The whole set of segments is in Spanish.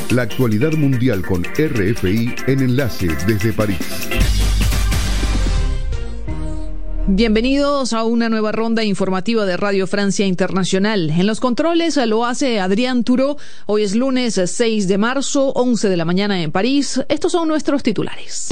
La actualidad mundial con RFI en Enlace desde París. Bienvenidos a una nueva ronda informativa de Radio Francia Internacional. En los controles lo hace Adrián Turó. Hoy es lunes 6 de marzo, 11 de la mañana en París. Estos son nuestros titulares.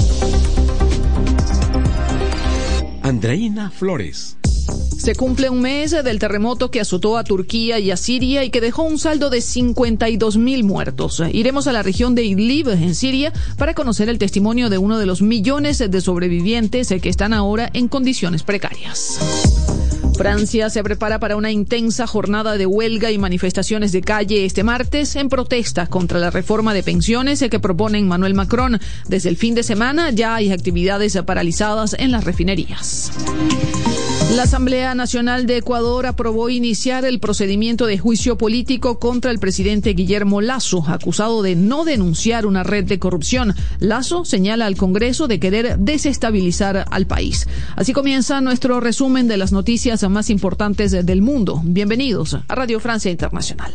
Andreina Flores. Se cumple un mes del terremoto que azotó a Turquía y a Siria y que dejó un saldo de 52.000 muertos. Iremos a la región de Idlib, en Siria, para conocer el testimonio de uno de los millones de sobrevivientes que están ahora en condiciones precarias. Francia se prepara para una intensa jornada de huelga y manifestaciones de calle este martes en protesta contra la reforma de pensiones que propone Emmanuel Macron. Desde el fin de semana ya hay actividades paralizadas en las refinerías. La Asamblea Nacional de Ecuador aprobó iniciar el procedimiento de juicio político contra el presidente Guillermo Lasso, acusado de no denunciar una red de corrupción. Lasso señala al Congreso de querer desestabilizar al país. Así comienza nuestro resumen de las noticias más importantes del mundo. Bienvenidos a Radio Francia Internacional.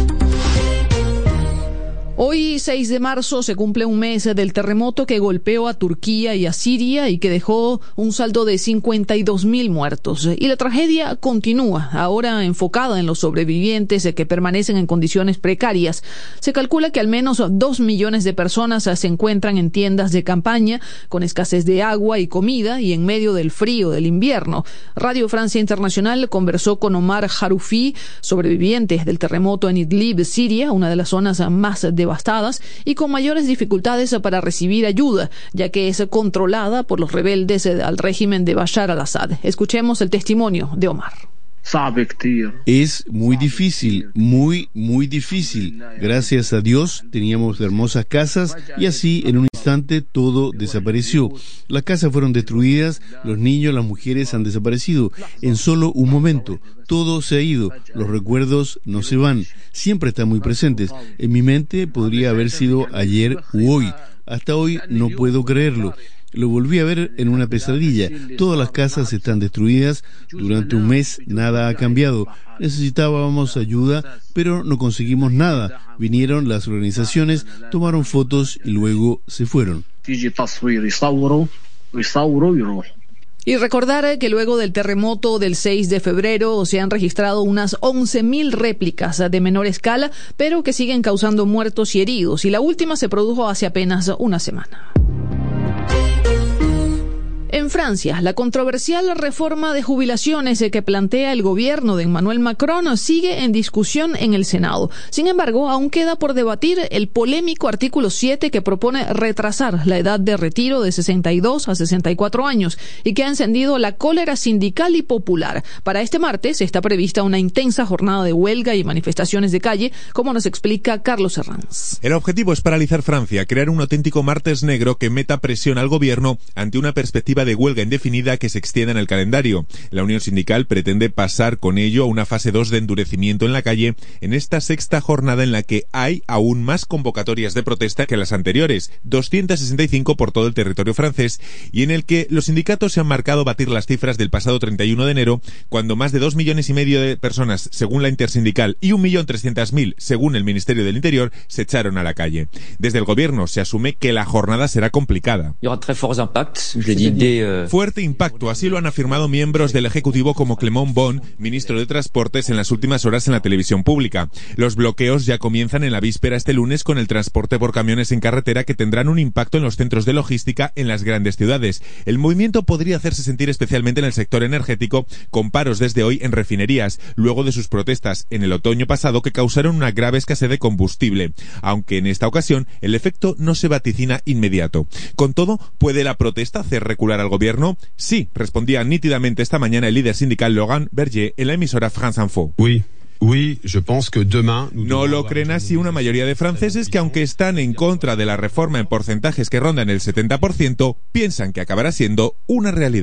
Hoy, 6 de marzo, se cumple un mes del terremoto que golpeó a Turquía y a Siria y que dejó un saldo de 52.000 muertos. Y la tragedia continúa, ahora enfocada en los sobrevivientes que permanecen en condiciones precarias. Se calcula que al menos 2 millones de personas se encuentran en tiendas de campaña, con escasez de agua y comida y en medio del frío del invierno. Radio Francia Internacional conversó con Omar Harufi, sobreviviente del terremoto en Idlib, Siria, una de las zonas más devastadas y con mayores dificultades para recibir ayuda, ya que es controlada por los rebeldes al régimen de Bashar al-Assad. Escuchemos el testimonio de Omar. Es muy difícil, muy difícil. Gracias a Dios teníamos hermosas casas y así en un instante todo desapareció. Las casas fueron destruidas, los niños, las mujeres han desaparecido. En solo un momento, todo se ha ido. Los recuerdos no se van, siempre están muy presentes. En mi mente podría haber sido ayer u hoy. Hasta hoy no puedo creerlo. Lo volví a ver en una pesadilla. Todas las casas están destruidas. Durante un mes nada ha cambiado. Necesitábamos ayuda, pero no conseguimos nada. Vinieron las organizaciones, tomaron fotos y luego se fueron. Y recordar que luego del terremoto del 6 de febrero se han registrado unas 11.000 réplicas de menor escala, pero que siguen causando muertos y heridos. Y la última se produjo hace apenas una semana. En Francia, la controversial reforma de jubilaciones que plantea el gobierno de Emmanuel Macron sigue en discusión en el Senado. Sin embargo, aún queda por debatir el polémico artículo 7 que propone retrasar la edad de retiro de 62 a 64 años y que ha encendido la cólera sindical y popular. Para este martes está prevista una intensa jornada de huelga y manifestaciones de calle, como nos explica Carlos Herranz. El objetivo es paralizar Francia, crear un auténtico martes negro que meta presión al gobierno ante una perspectiva de huelga indefinida que se extienda en el calendario. La Unión Sindical pretende pasar con ello a una fase 2 de endurecimiento en la calle en esta sexta jornada en la que hay aún más convocatorias de protesta que las anteriores, 265 por todo el territorio francés, y en el que los sindicatos se han marcado batir las cifras del pasado 31 de enero, cuando más de 2,5 millones de personas, según la Intersindical, y 1.300.000, según el Ministerio del Interior, se echaron a la calle. Desde el gobierno se asume que la jornada será complicada. Fuerte impacto, así lo han afirmado miembros del Ejecutivo como Clément Beaune, ministro de Transportes, en las últimas horas en la televisión pública. Los bloqueos ya comienzan en la víspera este lunes con el transporte por camiones en carretera que tendrán un impacto en los centros de logística en las grandes ciudades. El movimiento podría hacerse sentir especialmente en el sector energético, con paros desde hoy en refinerías, luego de sus protestas en el otoño pasado que causaron una grave escasez de combustible, aunque en esta ocasión el efecto no se vaticina inmediato. Con todo, ¿puede la protesta hacer recular al gobierno? Sí, respondía nítidamente esta mañana el líder sindical Laurent Berger en la emisora France Info. No lo creen así una mayoría de franceses que, aunque están en contra de la reforma en porcentajes que rondan el 70%, piensan que acabará siendo una realidad.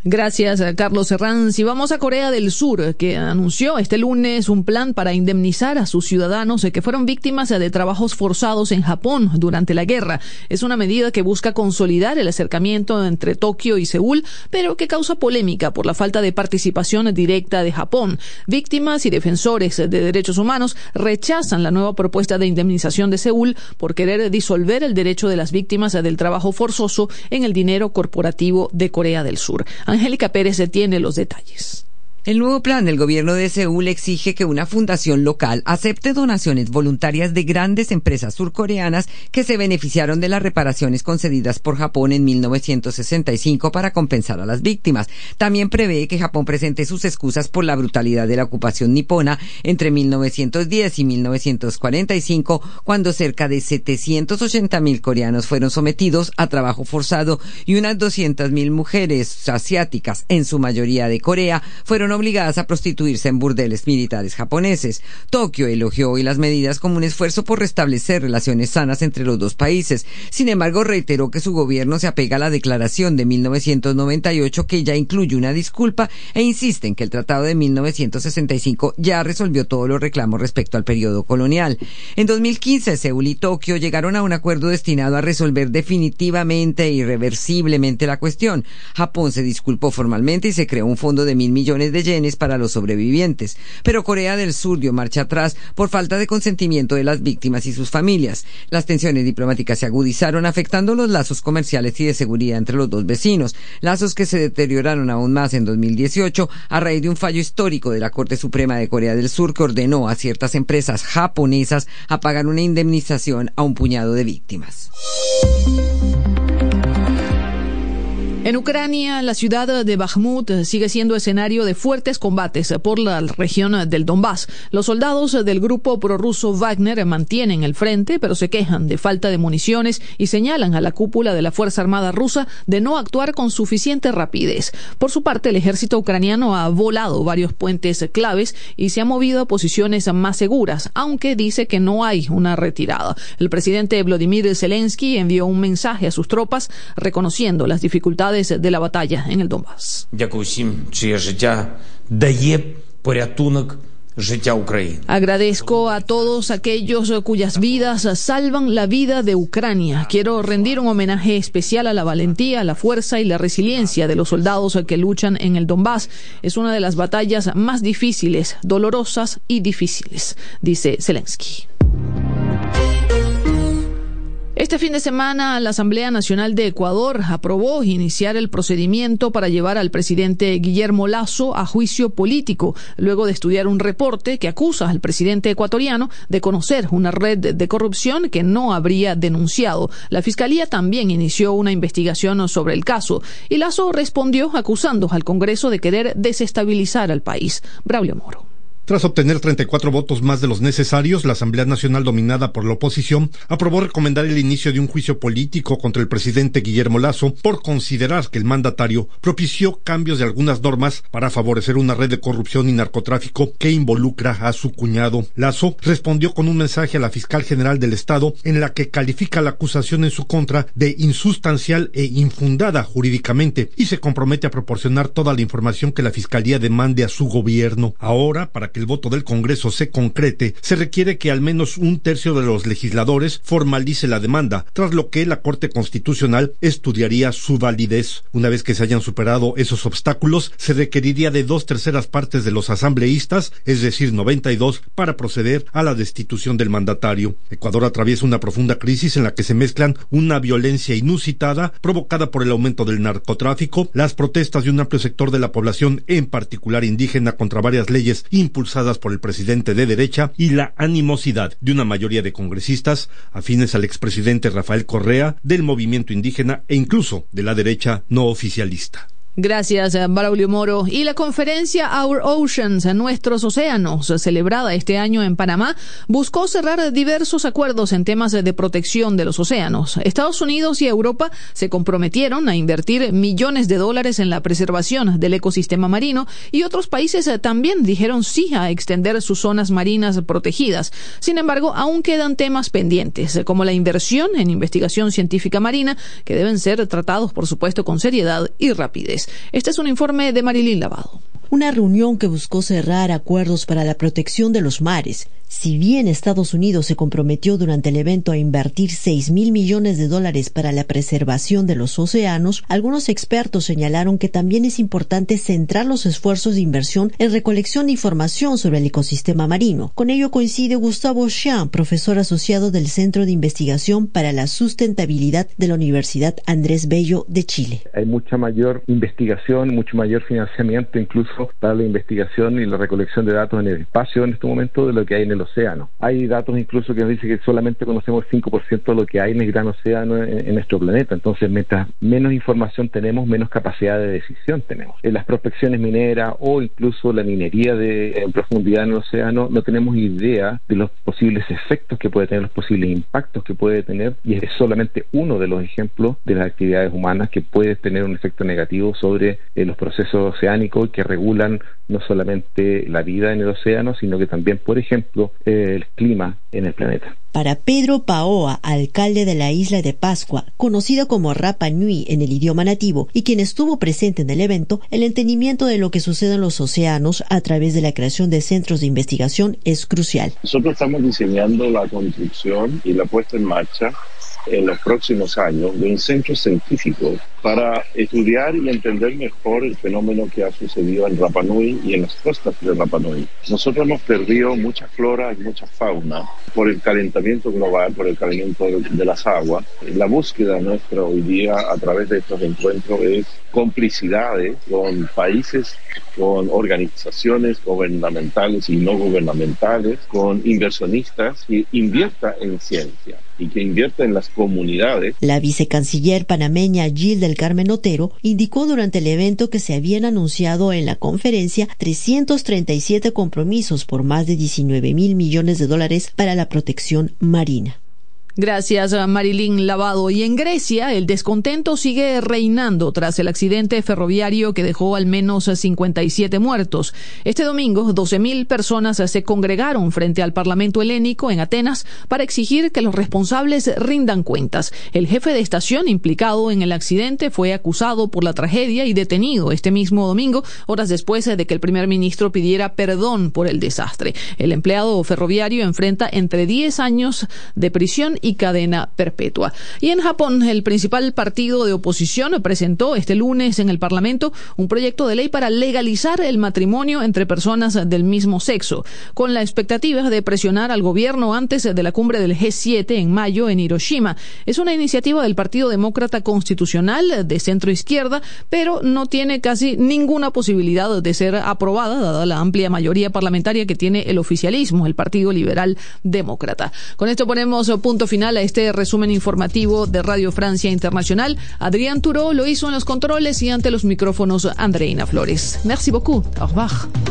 Gracias, Carlos Herranz. Y vamos a Corea del Sur, que anunció este lunes un plan para indemnizar a sus ciudadanos que fueron víctimas de trabajos forzados en Japón durante la guerra. Es una medida que busca consolidar el acercamiento entre Tokio y Seúl, pero que causa polémica por la falta de participación directa de Japón. Víctimas y defensores de derechos humanos rechazan la nueva propuesta de indemnización de Seúl por querer disolver el derecho de las víctimas del trabajo forzoso en el dinero corporativo de Corea del Sur. Angélica Pérez tiene los detalles. El nuevo plan del gobierno de Seúl exige que una fundación local acepte donaciones voluntarias de grandes empresas surcoreanas que se beneficiaron de las reparaciones concedidas por Japón en 1965 para compensar a las víctimas. También prevé que Japón presente sus excusas por la brutalidad de la ocupación nipona entre 1910 y 1945, cuando cerca de 780.000 coreanos fueron sometidos a trabajo forzado y unas 200.000 mujeres asiáticas, en su mayoría de Corea, fueron obligadas a prostituirse en burdeles militares japoneses. Tokio elogió hoy las medidas como un esfuerzo por restablecer relaciones sanas entre los dos países. Sin embargo, reiteró que su gobierno se apega a la declaración de 1998, que ya incluye una disculpa, e insiste en que el Tratado de 1965 ya resolvió todos los reclamos respecto al periodo colonial. En 2015, Seúl y Tokio llegaron a un acuerdo destinado a resolver definitivamente e irreversiblemente la cuestión. Japón se disculpó formalmente y se creó un fondo de $1.000 millones de yenes para los sobrevivientes, pero Corea del Sur dio marcha atrás por falta de consentimiento de las víctimas y sus familias. Las tensiones diplomáticas se agudizaron, afectando los lazos comerciales y de seguridad entre los dos vecinos, lazos que se deterioraron aún más en 2018 a raíz de un fallo histórico de la Corte Suprema de Corea del Sur que ordenó a ciertas empresas japonesas a pagar una indemnización a un puñado de víctimas. En Ucrania, la ciudad de Bakhmut sigue siendo escenario de fuertes combates por la región del Donbass. Los soldados del grupo prorruso Wagner mantienen el frente, pero se quejan de falta de municiones y señalan a la cúpula de la Fuerza Armada rusa de no actuar con suficiente rapidez. Por su parte, el ejército ucraniano ha volado varios puentes claves y se ha movido a posiciones más seguras, aunque dice que no hay una retirada. El presidente Volodymyr Zelensky envió un mensaje a sus tropas reconociendo las dificultades de la batalla en el Donbass. Agradezco a todos aquellos cuyas vidas salvan la vida de Ucrania. Quiero rendir un homenaje especial a la valentía, la fuerza y la resiliencia de los soldados que luchan en el Donbass. Es una de las batallas más difíciles, dolorosas y difíciles, dice Zelensky. Este fin de semana, la Asamblea Nacional de Ecuador aprobó iniciar el procedimiento para llevar al presidente Guillermo Lasso a juicio político, luego de estudiar un reporte que acusa al presidente ecuatoriano de conocer una red de corrupción que no habría denunciado. La Fiscalía también inició una investigación sobre el caso y Lasso respondió acusando al Congreso de querer desestabilizar al país. Braulio Moro. Tras obtener 34 votos más de los necesarios, la Asamblea Nacional, dominada por la oposición, aprobó recomendar el inicio de un juicio político contra el presidente Guillermo Lasso por considerar que el mandatario propició cambios de algunas normas para favorecer una red de corrupción y narcotráfico que involucra a su cuñado. Lasso respondió con un mensaje a la fiscal general del Estado en la que califica la acusación en su contra de insustancial e infundada jurídicamente y se compromete a proporcionar toda la información que la Fiscalía demande a su gobierno. Ahora, para que el voto del Congreso se concrete, se requiere que al menos un tercio de los legisladores formalice la demanda, tras lo que la Corte Constitucional estudiaría su validez. Una vez que se hayan superado esos obstáculos, se requeriría de 2/3 partes de los asambleístas, es decir, 92, para proceder a la destitución del mandatario. Ecuador atraviesa una profunda crisis en la que se mezclan una violencia inusitada provocada por el aumento del narcotráfico, las protestas de un amplio sector de la población, en particular indígena, contra varias leyes impulsadas por el presidente de derecha y la animosidad de una mayoría de congresistas afines al expresidente Rafael Correa, del movimiento indígena e incluso de la derecha no oficialista. Gracias, Braulio Moro. Y la conferencia Our Oceans, Nuestros Océanos, celebrada este año en Panamá, buscó cerrar diversos acuerdos en temas de protección de los océanos. Estados Unidos y Europa se comprometieron a invertir millones de dólares en la preservación del ecosistema marino y otros países también dijeron sí a extender sus zonas marinas protegidas. Sin embargo, aún quedan temas pendientes, como la inversión en investigación científica marina, que deben ser tratados, por supuesto, con seriedad y rapidez. Mares. Este es un informe de Marilyn Lavado. Una reunión que buscó cerrar acuerdos para la protección de los mares. Si bien Estados Unidos se comprometió durante el evento a invertir $6.000 millones para la preservación de los océanos, algunos expertos señalaron que también es importante centrar los esfuerzos de inversión en recolección de información sobre el ecosistema marino. Con ello coincide Gustavo Xian, profesor asociado del Centro de Investigación para la Sustentabilidad de la Universidad Andrés Bello de Chile. Hay mucha mayor investigación, mucho mayor financiamiento incluso para la investigación y la recolección de datos en el espacio en este momento de lo que hay en el océano. Hay datos incluso que nos dicen que solamente conocemos el 5% de lo que hay en el gran océano en nuestro planeta. Entonces, mientras menos información tenemos, menos capacidad de decisión tenemos. En las prospecciones mineras o incluso la minería en profundidad en el océano, no tenemos idea de los posibles efectos que puede tener, los posibles impactos que puede tener, y es solamente uno de los ejemplos de las actividades humanas que puede tener un efecto negativo sobre los procesos oceánicos que regulan no solamente la vida en el océano, sino que también, por ejemplo, el clima en el planeta. Para Pedro Paoa, alcalde de la isla de Pascua, conocida como Rapa Nui en el idioma nativo, y quien estuvo presente en el evento, el entendimiento de lo que sucede en los océanos a través de la creación de centros de investigación es crucial. Nosotros estamos diseñando la construcción y la puesta en marcha en los próximos años de un centro científico para estudiar y entender mejor el fenómeno que ha sucedido en Rapa Nui y en las costas de Rapa Nui. Nosotros hemos perdido mucha flora y mucha fauna por el calentamiento global, por el calentamiento de las aguas. La búsqueda nuestra hoy día a través de estos encuentros es complicidades con países, con organizaciones gubernamentales y no gubernamentales, con inversionistas que inviertan en ciencia y que invierta en las comunidades. La vicecanciller panameña Gil del Carmen Otero indicó durante el evento que se habían anunciado en la conferencia 337 compromisos por más de $19.000 millones para la protección marina. Gracias, Marilyn Lavado. Y en Grecia, el descontento sigue reinando tras el accidente ferroviario que dejó al menos 57 muertos. Este domingo, 12.000 personas se congregaron frente al Parlamento helénico en Atenas para exigir que los responsables rindan cuentas. El jefe de estación implicado en el accidente fue acusado por la tragedia y detenido este mismo domingo, horas después de que el primer ministro pidiera perdón por el desastre. El empleado ferroviario enfrenta entre 10 años de prisión y cadena perpetua. Y en Japón, el principal partido de oposición presentó este lunes en el Parlamento un proyecto de ley para legalizar el matrimonio entre personas del mismo sexo, con la expectativa de presionar al gobierno antes de la cumbre del G7 en mayo en Hiroshima. Es una iniciativa del Partido Demócrata Constitucional de centro izquierda, pero no tiene casi ninguna posibilidad de ser aprobada, dada la amplia mayoría parlamentaria que tiene el oficialismo, el Partido Liberal Demócrata. Con esto ponemos punto final a este resumen informativo de Radio Francia Internacional. Adrián Turó lo hizo en los controles y ante los micrófonos Andreina Flores. Merci beaucoup. Au revoir.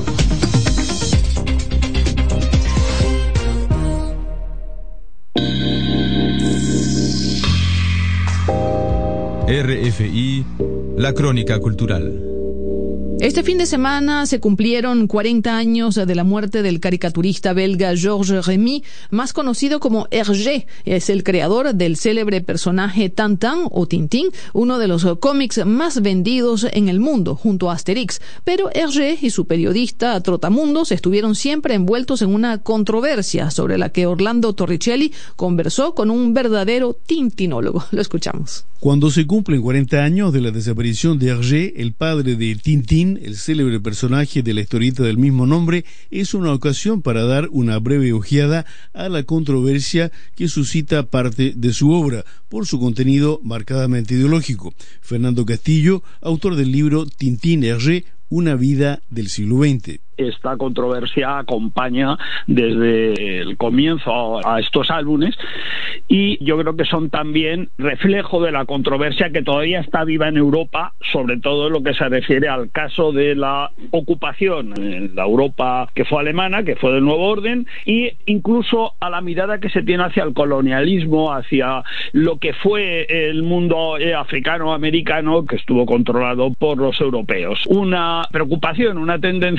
RFI, la crónica cultural. Este fin de semana se cumplieron 40 años de la muerte del caricaturista belga Georges Remy, más conocido como Hergé. Es el creador del célebre personaje Tintin o Tintín, uno de los cómics más vendidos en el mundo, junto a Asterix. Pero Hergé y su periodista Trotamundos estuvieron siempre envueltos en una controversia sobre la que Orlando Torricelli conversó con un verdadero tintinólogo. Lo escuchamos. Cuando se cumplen 40 años de la desaparición de Hergé, el padre de Tintín, el célebre personaje de la historieta del mismo nombre, es una ocasión para dar una breve ojeada a la controversia que suscita parte de su obra, por su contenido marcadamente ideológico. Fernando Castillo, autor del libro Tintín Hergé, una vida del siglo XX. Esta controversia acompaña desde el comienzo a estos álbumes y yo creo que son también reflejo de la controversia que todavía está viva en Europa, sobre todo en lo que se refiere al caso de la ocupación en la Europa que fue alemana, que fue del Nuevo Orden, e incluso a la mirada que se tiene hacia el colonialismo, hacia lo que fue el mundo africano-americano que estuvo controlado por los europeos. Una preocupación, una tendencia que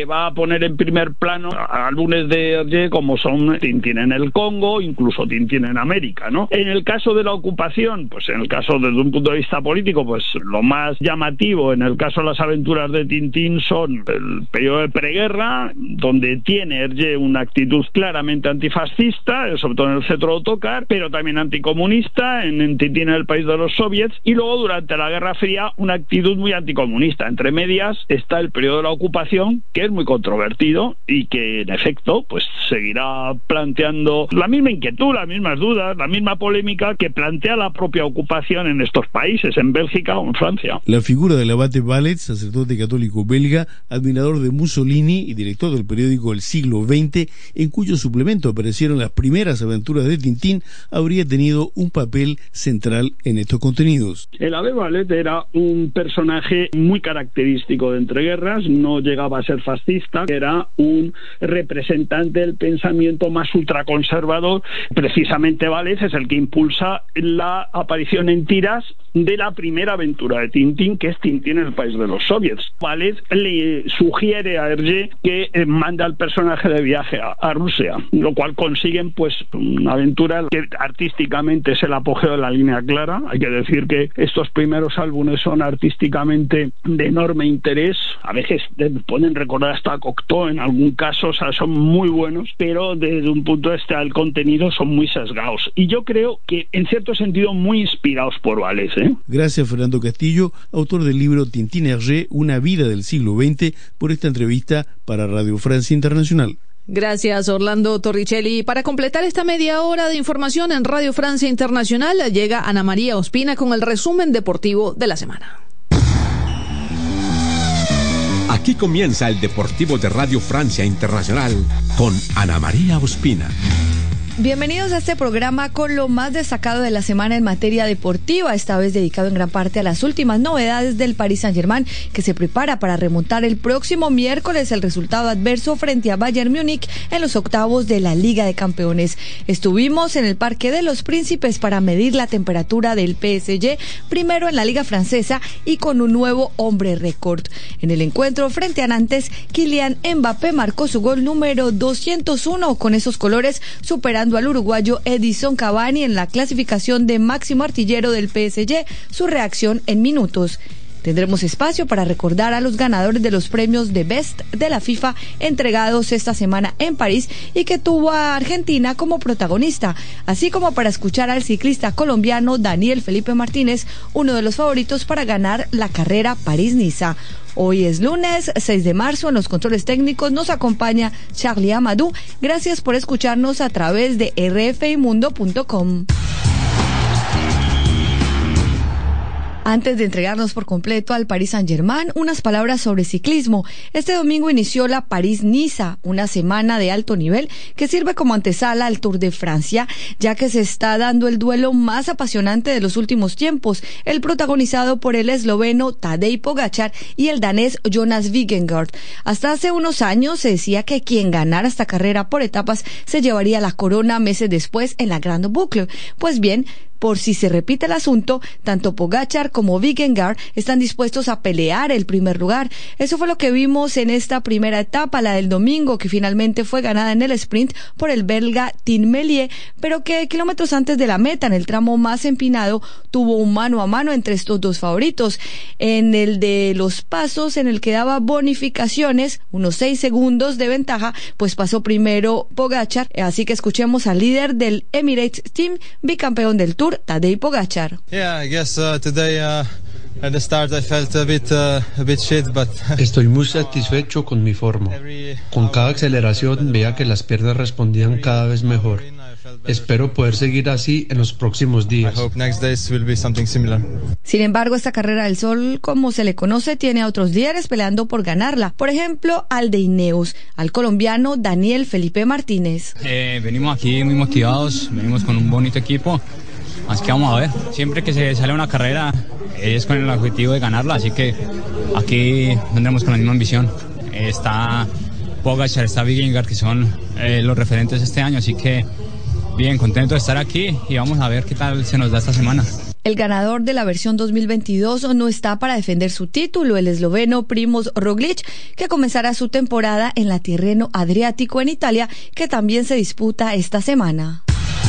va a poner en primer plano álbumes de Hergé como son Tintín en el Congo, incluso Tintín en América, ¿no? En el caso de la ocupación, pues en el caso desde un punto de vista político, pues lo más llamativo en el caso de las aventuras de Tintín son el periodo de preguerra, donde tiene Hergé una actitud claramente antifascista, sobre todo en el Cetro de Ottokar, pero también anticomunista en Tintín en el país de los soviets, y luego durante la Guerra Fría una actitud muy anticomunista. Entre medias está el periodo de la ocupación, que es muy controvertido y que en efecto pues seguirá planteando la misma inquietud, las mismas dudas, la misma polémica que plantea la propia ocupación en estos países, en Bélgica o en Francia. La figura del abate Vallet, sacerdote católico belga, admirador de Mussolini y director del periódico El Siglo XX, en cuyo suplemento aparecieron las primeras aventuras de Tintín, habría tenido un papel central en estos contenidos. El abate Vallet era un personaje muy característico de entreguerras, no llegaba a ser fascista, era un representante del pensamiento más ultraconservador. Precisamente Vallet es el que impulsa la aparición en tiras de la primera aventura de Tintín, que es Tintín en el país de los soviets. Vallet le sugiere a Hergé que manda al personaje de viaje a Rusia, lo cual consiguen pues una aventura que artísticamente es el apogeo de la línea clara. Hay que decir que estos primeros álbumes son artísticamente de enorme interés, a veces pueden recordar hasta a Cocteau en algún caso, o sea, son muy buenos, pero desde un punto de vista del contenido son muy sesgados, y yo creo que en cierto sentido muy inspirados por Vallet, ¿eh? Gracias, Fernando Castillo, autor del libro Tintín Hergé, una vida del siglo XX, por esta entrevista para Radio Francia Internacional. Gracias, Orlando Torricelli. Para completar esta media hora de información en Radio Francia Internacional, llega Ana María Ospina con el resumen deportivo de la semana. Aquí comienza el Deportivo de Radio Francia Internacional con Ana María Ospina. Bienvenidos a este programa con lo más destacado de la semana en materia deportiva, esta vez dedicado en gran parte a las últimas novedades del Paris Saint-Germain, que se prepara para remontar el próximo miércoles el resultado adverso frente a Bayern Múnich en los octavos de la Liga de Campeones. Estuvimos en el Parque de los Príncipes para medir la temperatura del PSG, primero en la Liga Francesa y con un nuevo hombre récord. En el encuentro frente a Nantes, Kylian Mbappé marcó su gol número 201 con esos colores, superando al uruguayo Edison Cavani en la clasificación de máximo artillero del PSG, su reacción en minutos. Tendremos espacio para recordar a los ganadores de los premios de Best de la FIFA entregados esta semana en París y que tuvo a Argentina como protagonista, así como para escuchar al ciclista colombiano Daniel Felipe Martínez, uno de los favoritos para ganar la carrera París-Niza. Hoy es lunes 6 de marzo, en los controles técnicos nos acompaña Charlie Amadou. Gracias por escucharnos a través de rfimundo.com. Antes de entregarnos por completo al Paris Saint-Germain, unas palabras sobre ciclismo. Este domingo inició la París-Niza, una semana de alto nivel que sirve como antesala al Tour de Francia, ya que se está dando el duelo más apasionante de los últimos tiempos, el protagonizado por el esloveno Tadej Pogačar y el danés Jonas Vingegaard. Hasta hace unos años se decía que quien ganara esta carrera por etapas se llevaría la corona meses después en la Grande Boucle. Pues bien, por si se repite el asunto, tanto Pogačar como Vingegaard están dispuestos a pelear el primer lugar. Eso fue lo que vimos en esta primera etapa, la del domingo, que finalmente fue ganada en el sprint por el belga Tim Merlier, pero que kilómetros antes de la meta, en el tramo más empinado, tuvo un mano a mano entre estos dos favoritos. En el de los pasos, en el que daba bonificaciones, unos 6 segundos de ventaja, pues pasó primero Pogačar. Así que escuchemos al líder del Emirates Team, bicampeón del Tour, Tadej Pogačar. Estoy muy satisfecho con mi forma. Con cada aceleración veía que las piernas respondían cada vez mejor. Espero poder seguir así en los próximos días. Sin embargo, esta carrera del sol, como se le conoce, tiene a otros líderes peleando por ganarla. Por ejemplo, al de Ineos, al colombiano Daniel Felipe Martínez. Venimos aquí muy motivados, venimos con un bonito equipo. Así que vamos a ver, siempre que se sale una carrera es con el objetivo de ganarla, así que aquí vendremos con la misma ambición. Está Pogačar, está Vingegaard, que son los referentes este año, así que bien, contento de estar aquí y vamos a ver qué tal se nos da esta semana. El ganador de la versión 2022 no está para defender su título, el esloveno Primož Roglič, que comenzará su temporada en la Tirreno Adriático en Italia, que también se disputa esta semana.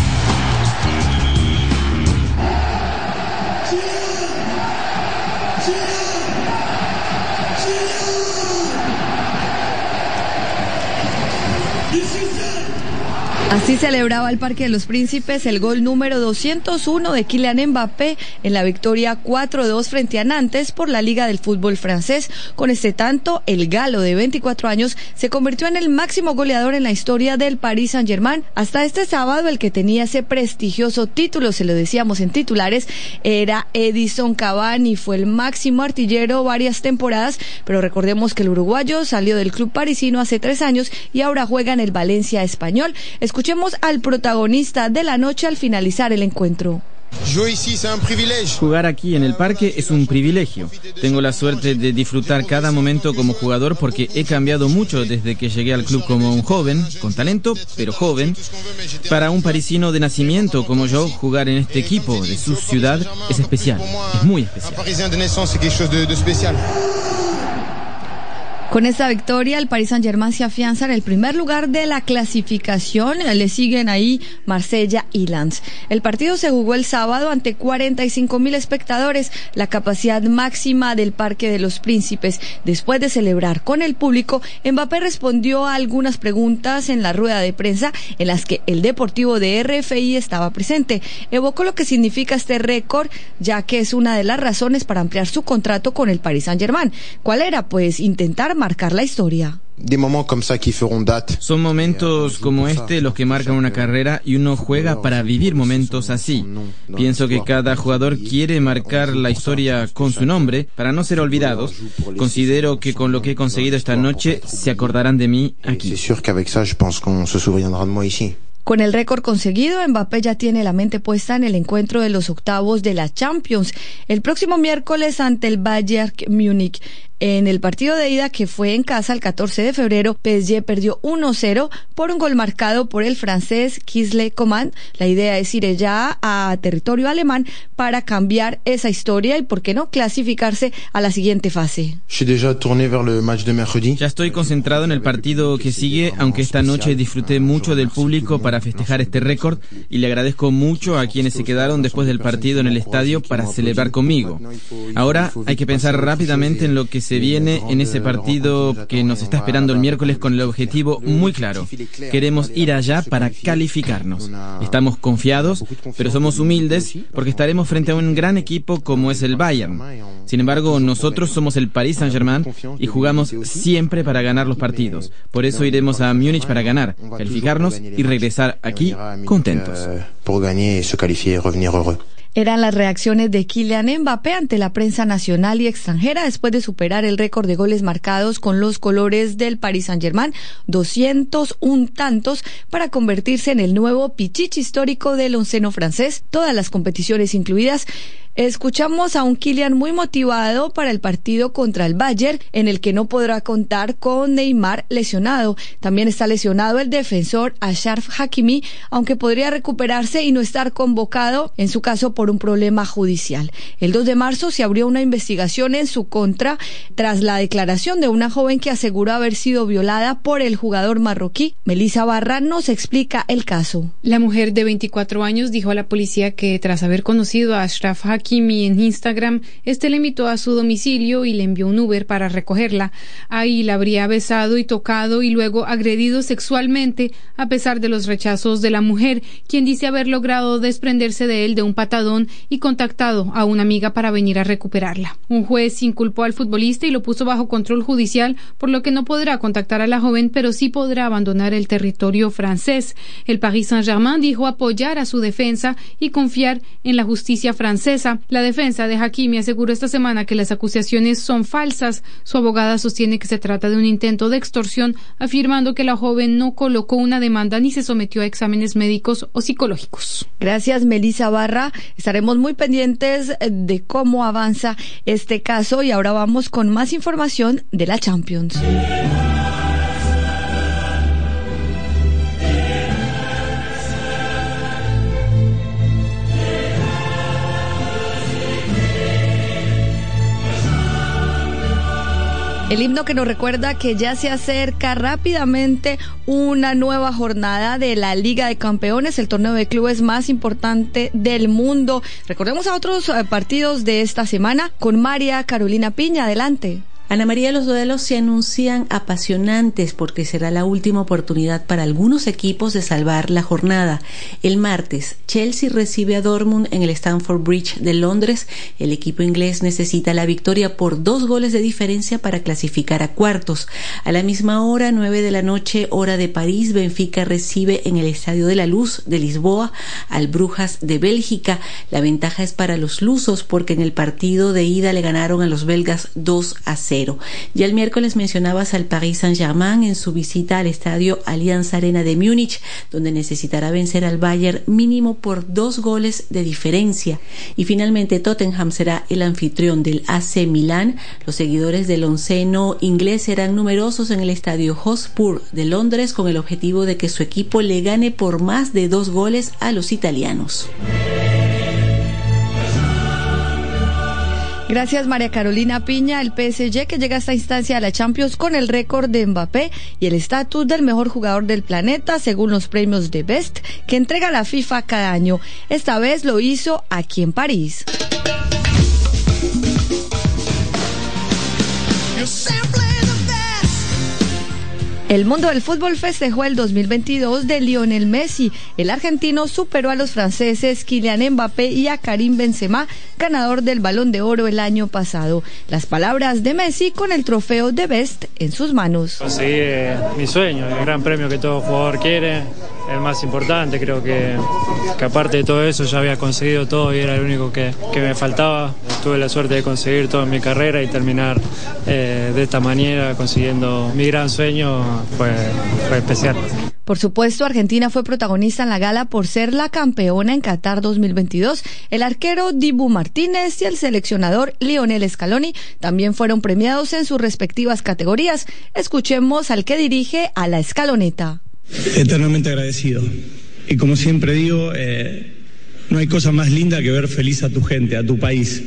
Así celebraba el Parque de los Príncipes el gol número 201 de Kylian Mbappé en la victoria 4-2 frente a Nantes por la Liga del Fútbol Francés. Con este tanto, el galo de 24 años se convirtió en el máximo goleador en la historia del Paris Saint-Germain. Hasta este sábado, el que tenía ese prestigioso título, se lo decíamos en titulares, era Edinson Cavani. Fue el máximo artillero varias temporadas, pero recordemos que el uruguayo salió del club parisino hace 3 años y ahora juega en el Valencia español. Escuchemos al protagonista de la noche al finalizar el encuentro. Jugar aquí en el parque es un privilegio. Tengo la suerte de disfrutar cada momento como jugador porque he cambiado mucho desde que llegué al club como un joven, con talento, pero joven. Para un parisino de nacimiento como yo, jugar en este equipo de su ciudad es especial, es muy especial. Con esta victoria, el Paris Saint-Germain se afianza en el primer lugar de la clasificación. Le siguen ahí Marsella y Lens. El partido se jugó el sábado ante 45.000 espectadores, la capacidad máxima del Parque de los Príncipes. Después de celebrar con el público, Mbappé respondió a algunas preguntas en la rueda de prensa en las que el Deportivo de RFI estaba presente. Evocó lo que significa este récord, ya que es una de las razones para ampliar su contrato con el Paris Saint-Germain. ¿Cuál era? Pues intentar marcar la historia. Son momentos como este los que marcan una carrera y uno juega para vivir momentos así. Pienso que cada jugador quiere marcar la historia con su nombre para no ser olvidados. Considero que con lo que he conseguido esta noche se acordarán de mí aquí. Con el récord conseguido, Mbappé ya tiene la mente puesta en el encuentro de los octavos de la Champions. El próximo miércoles ante el Bayern Múnich. En el partido de ida, que fue en casa el 14 de febrero, PSG perdió 1-0 por un gol marcado por el francés Kingsley Coman. La idea es ir ya a territorio alemán para cambiar esa historia y, ¿por qué no?, clasificarse a la siguiente fase. Ya estoy concentrado en el partido que sigue, aunque esta noche disfruté mucho del público para festejar este récord y le agradezco mucho a quienes se quedaron después del partido en el estadio para celebrar conmigo. Ahora hay que pensar rápidamente en lo que se viene en ese partido que nos está esperando el miércoles con el objetivo muy claro. Queremos ir allá para calificarnos. Estamos confiados, pero somos humildes porque estaremos frente a un gran equipo como es el Bayern. Sin embargo, nosotros somos el Paris Saint-Germain y jugamos siempre para ganar los partidos. Por eso iremos a Múnich para ganar, calificarnos y regresar aquí contentos. Eran las reacciones de Kylian Mbappé ante la prensa nacional y extranjera después de superar el récord de goles marcados con los colores del Paris Saint-Germain, 201 tantos, para convertirse en el nuevo pichichi histórico del onceno francés, todas las competiciones incluidas. Escuchamos a un Kylian muy motivado para el partido contra el Bayern, en el que no podrá contar con Neymar lesionado. También está lesionado el defensor Achraf Hakimi, aunque podría recuperarse y no estar convocado, en su caso por un problema judicial. El 2 de marzo se abrió una investigación en su contra tras la declaración de una joven que aseguró haber sido violada por el jugador marroquí. Melissa Barra nos explica el caso. La mujer de 24 años dijo a la policía que tras haber conocido a Achraf Hakimi en Instagram, le invitó a su domicilio y le envió un Uber para recogerla. Ahí la habría besado y tocado y luego agredido sexualmente, a pesar de los rechazos de la mujer, quien dice haber logrado desprenderse de él de un patadón y contactado a una amiga para venir a recuperarla. Un juez inculpó al futbolista y lo puso bajo control judicial, por lo que no podrá contactar a la joven, pero sí podrá abandonar el territorio francés. El Paris Saint-Germain dijo apoyar a su defensa y confiar en la justicia francesa. La defensa de Hakimi aseguró esta semana que las acusaciones son falsas. Su abogada sostiene que se trata de un intento de extorsión, afirmando que la joven no colocó una demanda ni se sometió a exámenes médicos o psicológicos. Gracias, Melissa Barra. Estaremos muy pendientes de cómo avanza este caso y ahora vamos con más información de la Champions. El himno que nos recuerda que ya se acerca rápidamente una nueva jornada de la Liga de Campeones, el torneo de clubes más importante del mundo. Recordemos a otros partidos de esta semana con María Carolina Piña. Adelante. Ana María, los duelos se anuncian apasionantes porque será la última oportunidad para algunos equipos de salvar la jornada. El martes, Chelsea recibe a Dortmund en el Stamford Bridge de Londres. El equipo inglés necesita la victoria por 2 goles de diferencia para clasificar a cuartos. A la misma hora, 9 de la noche, hora de París, Benfica recibe en el Estadio de la Luz de Lisboa al Brujas de Bélgica. La ventaja es para los lusos porque en el partido de ida le ganaron a los belgas 2-0. Ya el miércoles mencionabas al Paris Saint-Germain en su visita al estadio Allianz Arena de Múnich, donde necesitará vencer al Bayern mínimo por 2 goles de diferencia. Y finalmente Tottenham será el anfitrión del AC Milán. Los seguidores del onceno inglés serán numerosos en el estadio Hotspur de Londres con el objetivo de que su equipo le gane por más de 2 goles a los italianos. Gracias, María Carolina Piña. El PSG que llega a esta instancia de la Champions con el récord de Mbappé y el estatus del mejor jugador del planeta según los premios de Best que entrega la FIFA cada año. Esta vez lo hizo aquí en París. El mundo del fútbol festejó el 2022 de Lionel Messi. El argentino superó a los franceses Kylian Mbappé y a Karim Benzema, ganador del Balón de Oro el año pasado. Las palabras de Messi con el trofeo de Best en sus manos. Conseguí mi sueño, el gran premio que todo jugador quiere, el más importante. Creo que aparte de todo eso ya había conseguido todo y era el único que me faltaba. Tuve la suerte de conseguir todo en mi carrera y terminar de esta manera consiguiendo mi gran sueño. Fue especial. Por supuesto, Argentina fue protagonista en la gala por ser la campeona en Qatar 2022. El arquero Dibu Martínez y el seleccionador Lionel Scaloni también fueron premiados en sus respectivas categorías. Escuchemos al que dirige a la escaloneta. Eternamente agradecido. Y como siempre digo, no hay cosa más linda que ver feliz a tu gente, a tu país.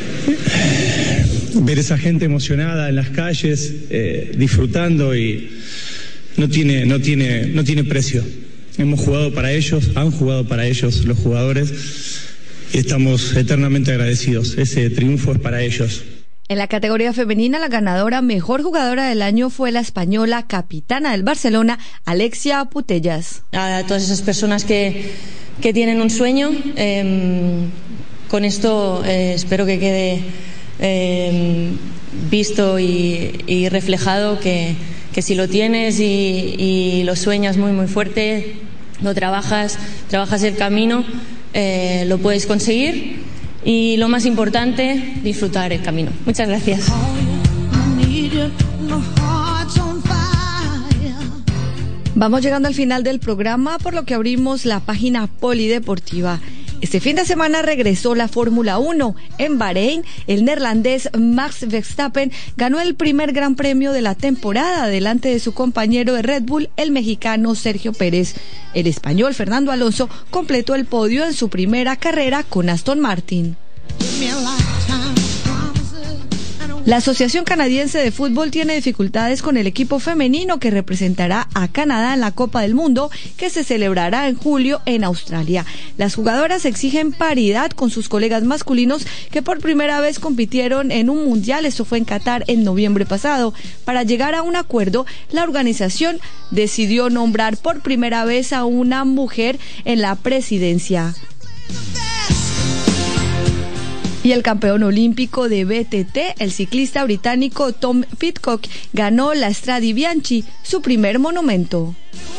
Ver esa gente emocionada en las calles, disfrutando y no tiene precio. Hemos jugado para ellos, han jugado para ellos los jugadores y estamos eternamente agradecidos. Ese triunfo es para ellos. En la categoría femenina, la ganadora mejor jugadora del año fue la española capitana del Barcelona, Alexia Putellas. A todas esas personas que tienen un sueño, con esto espero que quede visto y reflejado que si lo tienes y lo sueñas muy muy fuerte, lo trabajas el camino, lo puedes conseguir y lo más importante, disfrutar el camino. Muchas gracias. Vamos llegando al final del programa, por lo que abrimos la página polideportiva. Este fin de semana regresó la Fórmula 1. En Bahrein, el neerlandés Max Verstappen ganó el primer gran premio de la temporada delante de su compañero de Red Bull, el mexicano Sergio Pérez. El español Fernando Alonso completó el podio en su primera carrera con Aston Martin. La Asociación Canadiense de Fútbol tiene dificultades con el equipo femenino que representará a Canadá en la Copa del Mundo que se celebrará en julio en Australia. Las jugadoras exigen paridad con sus colegas masculinos que por primera vez compitieron en un mundial. Esto fue en Qatar en noviembre pasado. Para llegar a un acuerdo, la organización decidió nombrar por primera vez a una mujer en la presidencia. Y el campeón olímpico de BTT, el ciclista británico Tom Pidcock, ganó la Strade Bianchi, su primer monumento.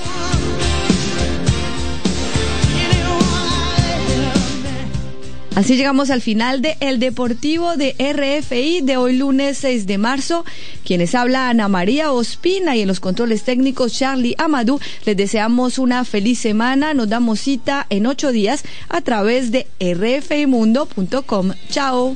Así llegamos al final de El Deportivo de RFI de hoy lunes 6 de marzo. Quienes habla Ana María Ospina y en los controles técnicos Charlie Amadou. Les deseamos una feliz semana. Nos damos cita en 8 días a través de rfimundo.com. Chao.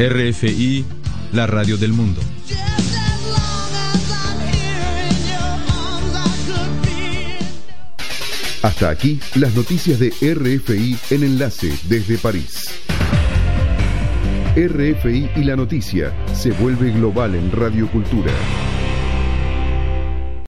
RFI, la radio del mundo. Hasta aquí las noticias de RFI en Enlace desde París. RFI y la noticia se vuelve global en Radio Cultura.